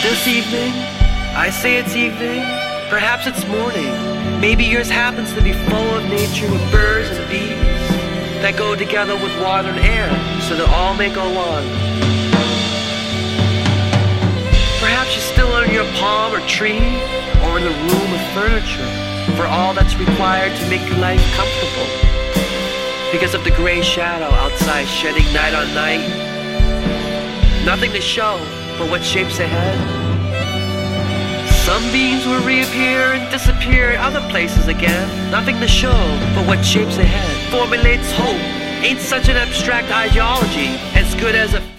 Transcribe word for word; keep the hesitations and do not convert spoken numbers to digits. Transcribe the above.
this evening, I say it's evening, perhaps it's morning. Maybe yours happens to be full of nature with birds and bees that go together with water and air so that all may go on. Perhaps you're still in your palm or tree or in the room with furniture for all that's required to make your life comfortable. Because of the gray shadow outside shedding night on night. Nothing to show but what shapes ahead. Some beings will reappear and disappear in other places again. Nothing to show but what shapes ahead. Formulates hope. Ain't such an abstract ideology as good as a